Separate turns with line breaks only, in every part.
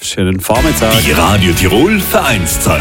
Schönen Vormittag.
Die Radio Tirol Vereinszeit.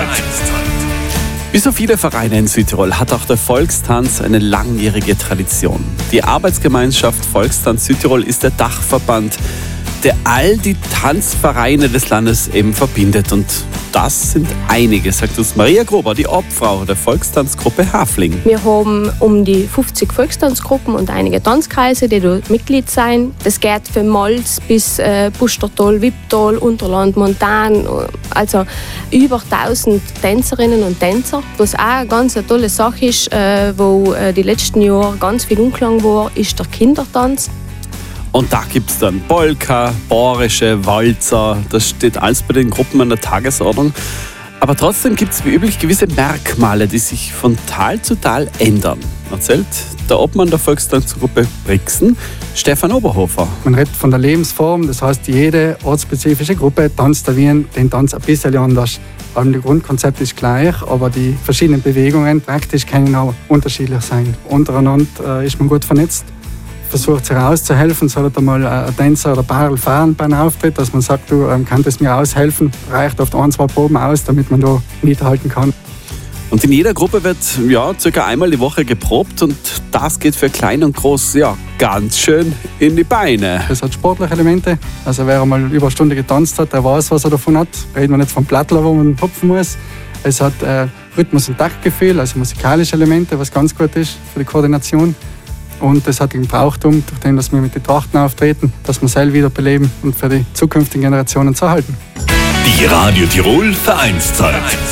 Wie so viele Vereine in Südtirol hat auch der Volkstanz eine langjährige Tradition. Die Arbeitsgemeinschaft Volkstanz Südtirol ist der Dachverband, der all die Tanzvereine des Landes eben verbindet. Und das sind einige, sagt uns Maria Gruber, die Obfrau der Volkstanzgruppe Hafling.
Wir haben um die 50 Volkstanzgruppen und einige Tanzkreise, die dort Mitglied sind. Das geht von Molz bis Pustertal, Wipptal, Unterland, Montan. Also über 1000 Tänzerinnen und Tänzer. Was auch eine ganz tolle Sache ist, wo die letzten Jahre ganz viel Unklang war, ist der Kindertanz.
Und da gibt es dann Polka, Bayerische, Walzer, das steht alles bei den Gruppen an der Tagesordnung. Aber trotzdem gibt es wie üblich gewisse Merkmale, die sich von Tal zu Tal ändern. Erzählt der Obmann der Volkstanzgruppe Brixen, Stefan Oberhofer.
Man redet von der Lebensform, das heißt, jede ortsspezifische Gruppe tanzt den Tanz ein bisschen anders. Das Grundkonzept ist gleich, aber die verschiedenen Bewegungen praktisch können auch unterschiedlich sein. Untereinander ist man gut vernetzt. Versucht sich auszuhelfen, soll einmal ein Tänzer oder Paarl fahren beim Auftritt, dass man sagt, du kannst mir aushelfen, reicht oft 1-2 Proben aus, damit man da mithalten kann.
Und in jeder Gruppe wird circa einmal die Woche geprobt und das geht für klein und groß ganz schön in die Beine.
Das hat sportliche Elemente, also wer einmal über eine Stunde getanzt hat, der weiß, was er davon hat. Reden wir nicht vom Plattler, wo man hupfen muss. Es hat Rhythmus- und Taktgefühl, also musikalische Elemente, was ganz gut ist für die Koordination. Und es hat den Brauchtum, durch den dass wir mit den Trachten auftreten, dass wir selber wieder beleben und für die zukünftigen Generationen zu erhalten.
Die Radio Tirol Vereinszeit.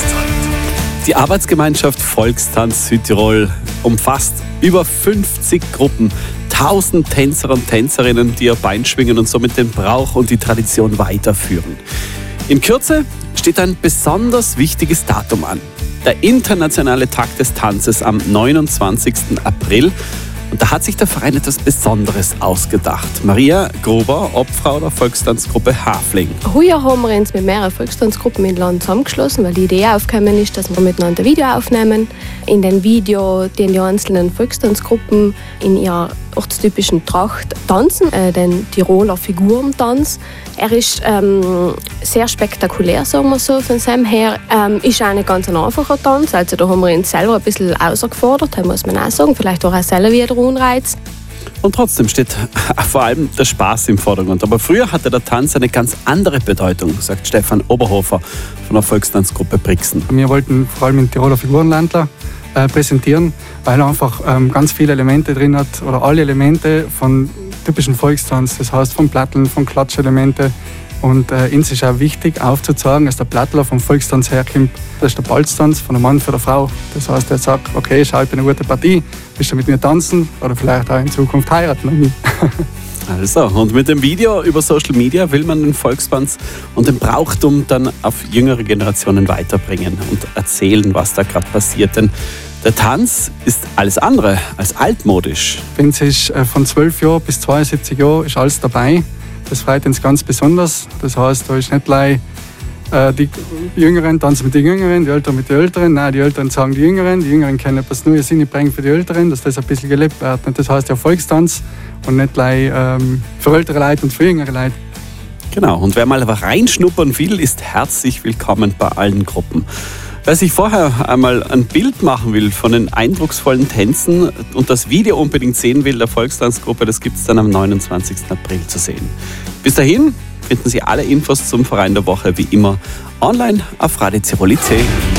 Die Arbeitsgemeinschaft Volkstanz Südtirol umfasst über 50 Gruppen, 1000 Tänzer und Tänzerinnen, die ihr Bein schwingen und somit den Brauch und die Tradition weiterführen. In Kürze steht ein besonders wichtiges Datum an. Der internationale Tag des Tanzes am 29. April. Und da hat sich der Verein etwas Besonderes ausgedacht. Maria Gruber, Obfrau der Volkstanzgruppe Hafling.
Heuer haben wir uns mit mehreren Volkstanzgruppen im Land zusammengeschlossen, weil die Idee aufgekommen ist, dass wir miteinander ein Video aufnehmen. In dem Video die einzelnen Volkstanzgruppen in ihrer ortstypischen Tracht tanzen, den Tiroler Figurentanz. Er ist sehr spektakulär, sagen wir so, von seinem her. Ist auch nicht ganz ein einfacher Tanz, also da haben wir uns selber ein bisschen herausgefordert, muss man auch sagen. Vielleicht war auch selber wieder ein Anreiz.
Und trotzdem steht vor allem der Spaß im Vordergrund. Aber früher hatte der Tanz eine ganz andere Bedeutung, sagt Stefan Oberhofer von der Volkstanzgruppe Brixen.
Wir wollten vor allem den Tiroler Figurenlandler präsentieren, weil er einfach ganz viele Elemente drin hat, oder alle Elemente von typischen Volkstanz, das heißt von Platteln, von Klatschelemente. Und uns ist auch wichtig aufzuzeigen, dass der Plattler vom Volkstanz herkommt. Das ist der Balztanz von einem Mann für eine Frau. Das heißt, er sagt, okay, schau, ich bin eine gute Partie, willst du mit mir tanzen oder vielleicht auch in Zukunft heiraten?
Also, und mit dem Video über Social Media will man den Volkstanz und den Brauchtum dann auf jüngere Generationen weiterbringen und erzählen, was da gerade passiert. Denn der Tanz ist alles andere als altmodisch.
Es ist von 12 Jahren bis 72 Jahren ist alles dabei. Das freut uns ganz besonders. Das heißt, da ist nicht gleich die Jüngeren tanzen mit den Jüngeren, die Älteren mit den Älteren. Nein, die Älteren sagen die Jüngeren können etwas Neues bringen für die Älteren, dass das ein bisschen gelebt wird. Das heißt ja Volkstanz und nicht gleich für ältere Leute und für jüngere Leute.
Genau, und wer mal reinschnuppern will, ist herzlich willkommen bei allen Gruppen. Wer sich vorher einmal ein Bild machen will von den eindrucksvollen Tänzen und das Video unbedingt sehen will, der Volkstanzgruppe, das gibt es dann am 29. April zu sehen. Bis dahin finden Sie alle Infos zum Verein der Woche wie immer online auf Radio Tirol.at.